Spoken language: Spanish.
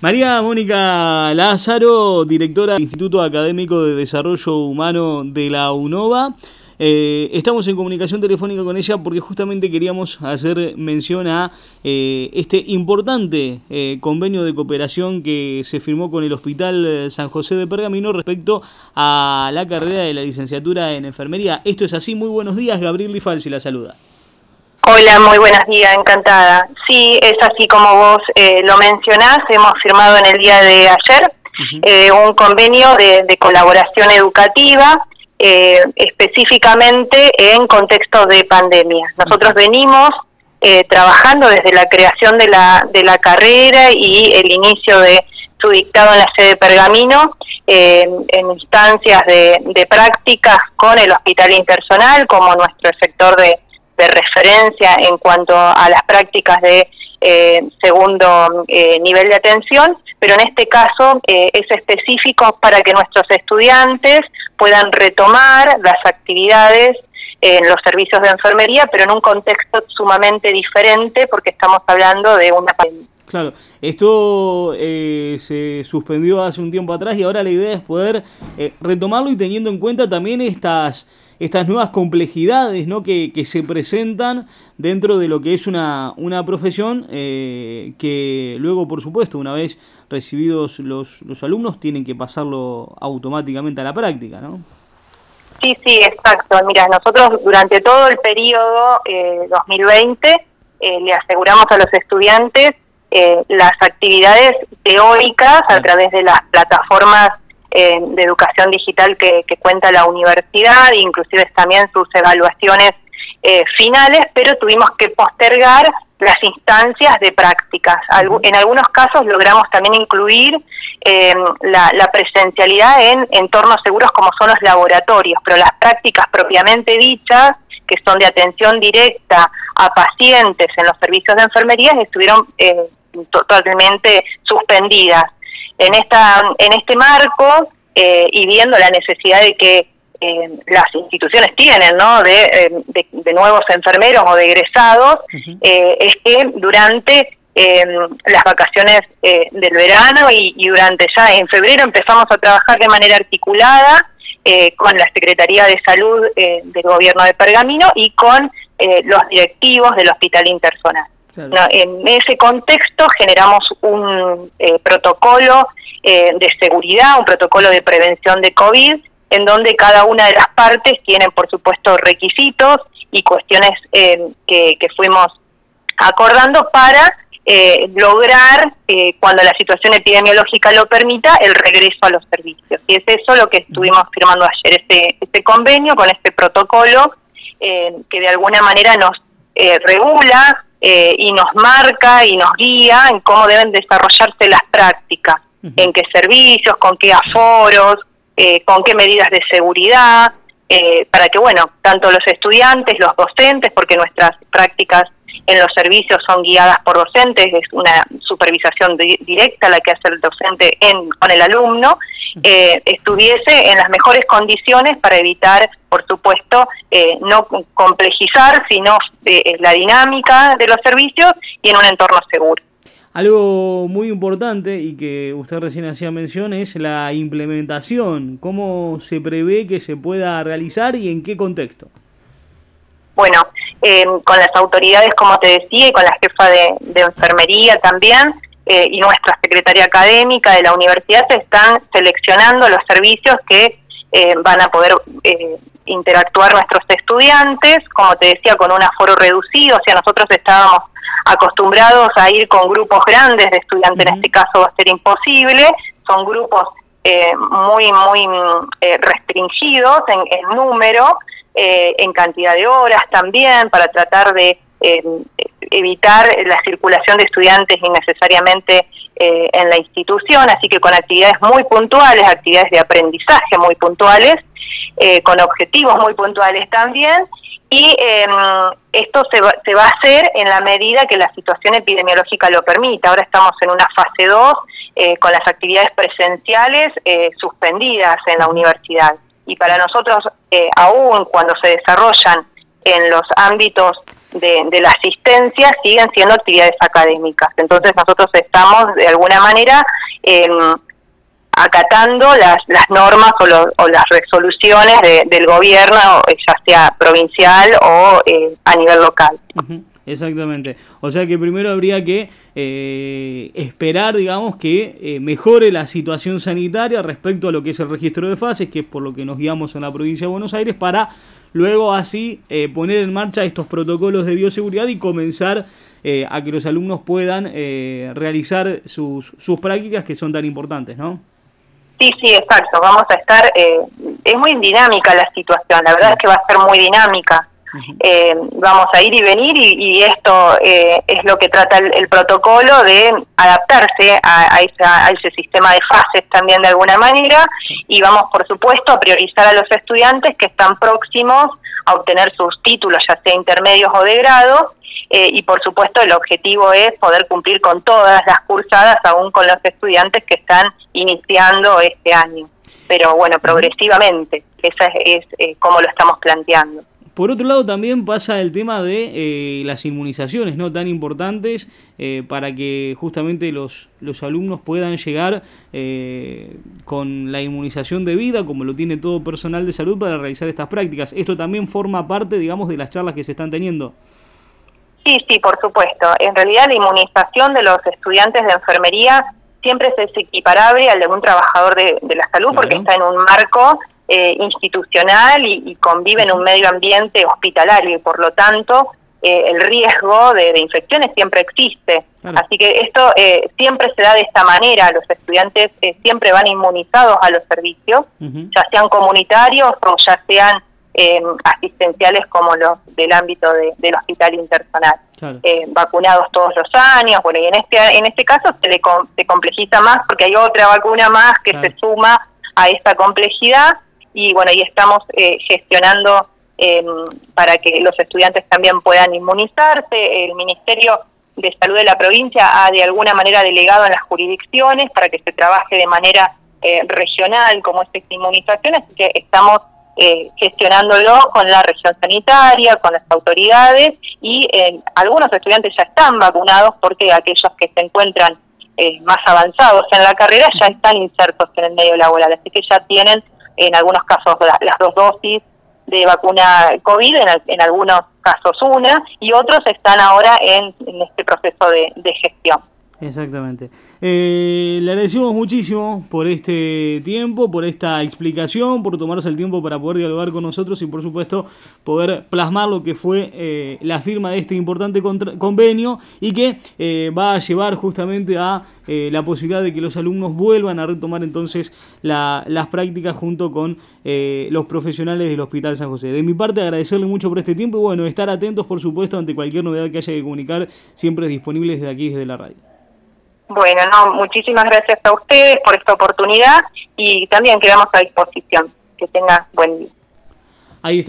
María Mónica Lázaro, directora del Instituto Académico de Desarrollo Humano de la UNOVA. Estamos en comunicación telefónica con ella porque justamente queríamos hacer mención a este importante convenio de cooperación que se firmó con el Hospital San José de Pergamino respecto a la carrera de la licenciatura en enfermería. Esto es así. Muy buenos días, Gabriel Di Falsi la saluda. Hola, muy buenos días, encantada. Sí, es así como vos lo mencionás, hemos firmado en el día de ayer un convenio de colaboración educativa, específicamente en contextos de pandemia. Nosotros venimos trabajando desde la creación de la carrera y el inicio de su dictado en la sede de Pergamino, en instancias de prácticas con el Hospital Intersonal como nuestro sector de referencia en cuanto a las prácticas de segundo nivel de atención, pero en este caso es específico para que nuestros estudiantes puedan retomar las actividades en los servicios de enfermería, pero en un contexto sumamente diferente porque estamos hablando de una pandemia. Claro, esto se suspendió hace un tiempo atrás y ahora la idea es poder retomarlo y teniendo en cuenta también estas nuevas complejidades, ¿no?, que se presentan dentro de lo que es una profesión que luego, por supuesto, una vez recibidos los alumnos, tienen que pasarlo automáticamente a la práctica, ¿no? Sí, exacto. Mira, nosotros durante todo el periodo 2020 le aseguramos a los estudiantes las actividades teóricas a través de las plataformas de educación digital que cuenta la universidad, inclusive también sus evaluaciones finales, pero tuvimos que postergar las instancias de prácticas. En algunos casos logramos también incluir la presencialidad en entornos seguros como son los laboratorios, pero las prácticas propiamente dichas, que son de atención directa a pacientes en los servicios de enfermería, estuvieron totalmente suspendidas. En este marco, y viendo la necesidad de que las instituciones tienen, ¿no?, de nuevos enfermeros o de egresados, es que durante las vacaciones del verano y durante ya en febrero empezamos a trabajar de manera articulada con la Secretaría de Salud del Gobierno de Pergamino y con los directivos del Hospital Intersonal. Claro. No, en ese contexto generamos un protocolo de seguridad, un protocolo de prevención de COVID, en donde cada una de las partes tienen, por supuesto, requisitos y cuestiones que fuimos acordando para lograr, cuando la situación epidemiológica lo permita, el regreso a los servicios. Y es eso lo que estuvimos firmando ayer, este convenio con este protocolo que de alguna manera nos regula y nos marca y nos guía en cómo deben desarrollarse las prácticas, en qué servicios, con qué aforos, con qué medidas de seguridad, para que, bueno, tanto los estudiantes, los docentes, porque nuestras prácticas en los servicios son guiadas por docentes, es una supervisación directa la que hace el docente con el alumno, estuviese en las mejores condiciones para evitar, por supuesto, no complejizar, sino la dinámica de los servicios y en un entorno seguro. Algo muy importante y que usted recién hacía mención es la implementación. ¿Cómo se prevé que se pueda realizar y en qué contexto? Bueno, con las autoridades, como te decía, y con la jefa de enfermería también, y nuestra secretaria académica de la universidad, se están seleccionando los servicios que van a poder interactuar nuestros estudiantes, como te decía, con un aforo reducido. O sea, nosotros estábamos acostumbrados a ir con grupos grandes de estudiantes, en este caso va a ser imposible, son grupos muy restringidos en número, en cantidad de horas también, para tratar de evitar la circulación de estudiantes innecesariamente en la institución, así que con actividades muy puntuales, actividades de aprendizaje muy puntuales, con objetivos muy puntuales también, y esto se va a hacer en la medida que la situación epidemiológica lo permita. Ahora estamos en una fase 2 con las actividades presenciales suspendidas en la universidad. Y para nosotros, aún cuando se desarrollan en los ámbitos de la asistencia siguen siendo actividades académicas. Entonces nosotros estamos de alguna manera acatando las normas o las resoluciones del gobierno, ya sea provincial o a nivel local. Exactamente. O sea que primero habría que esperar, digamos, que mejore la situación sanitaria respecto a lo que es el registro de fases, que es por lo que nos guiamos en la provincia de Buenos Aires, para luego así poner en marcha estos protocolos de bioseguridad y comenzar a que los alumnos puedan realizar sus prácticas, que son tan importantes, ¿no? Sí, exacto. Vamos a estar... es muy dinámica la situación, la verdad es que va a ser muy dinámica. Vamos a ir y venir y esto es lo que trata el protocolo, de adaptarse a ese sistema de fases también de alguna manera, y vamos por supuesto a priorizar a los estudiantes que están próximos a obtener sus títulos, ya sea intermedios o de grado, y por supuesto el objetivo es poder cumplir con todas las cursadas, aún con los estudiantes que están iniciando este año, pero bueno, progresivamente, esa es como lo estamos planteando. Por otro lado también pasa el tema de las inmunizaciones, ¿no?, tan importantes para que justamente los alumnos puedan llegar con la inmunización debida, como lo tiene todo personal de salud, para realizar estas prácticas. Esto también forma parte, digamos, de las charlas que se están teniendo. Sí, por supuesto. En realidad la inmunización de los estudiantes de enfermería siempre es equiparable al de un trabajador de la salud, claro, porque está en un marco institucional y convive en un medio ambiente hospitalario, y por lo tanto el riesgo de infecciones siempre existe. Claro. Así que esto siempre se da de esta manera. Los estudiantes siempre van inmunizados a los servicios, ya sean comunitarios o ya sean asistenciales como los del ámbito del hospital intersonal. Claro. Vacunados todos los años. Bueno, y en este caso se complejiza más porque hay otra vacuna más que claro, se suma a esta complejidad, y bueno, y estamos gestionando para que los estudiantes también puedan inmunizarse. El Ministerio de Salud de la provincia ha de alguna manera delegado en las jurisdicciones para que se trabaje de manera regional como es esta inmunización, así que estamos gestionándolo con la región sanitaria, con las autoridades, y algunos estudiantes ya están vacunados porque aquellos que se encuentran más avanzados en la carrera ya están insertos en el medio laboral, así que ya tienen en algunos casos las 2 dosis de vacuna COVID, en algunos casos una, y otros están ahora en este proceso de gestión. Exactamente. Le agradecemos muchísimo por este tiempo, por esta explicación, por tomarse el tiempo para poder dialogar con nosotros y por supuesto poder plasmar lo que fue la firma de este importante convenio, y que va a llevar justamente a la posibilidad de que los alumnos vuelvan a retomar entonces las prácticas junto con los profesionales del Hospital San José. De mi parte, agradecerle mucho por este tiempo y bueno, estar atentos por supuesto ante cualquier novedad que haya que comunicar, siempre disponibles desde aquí, desde la radio. Bueno, muchísimas gracias a ustedes por esta oportunidad y también quedamos a disposición. Que tenga buen día.